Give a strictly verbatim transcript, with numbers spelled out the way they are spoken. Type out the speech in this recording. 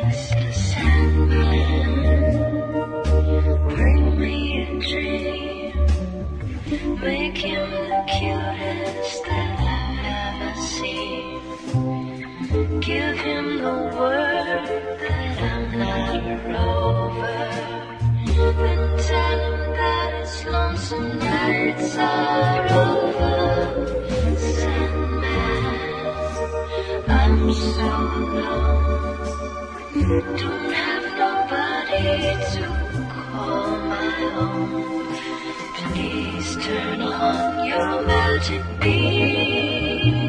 Mister Sandman, bring me a dream. Make him the cutest that I've ever seen. Give him the word that I'm not a rover. Then tell him that his lonesome nights are over. Sandman, I'm so alone. Don't have nobody to call my own. Please turn on your magic beam.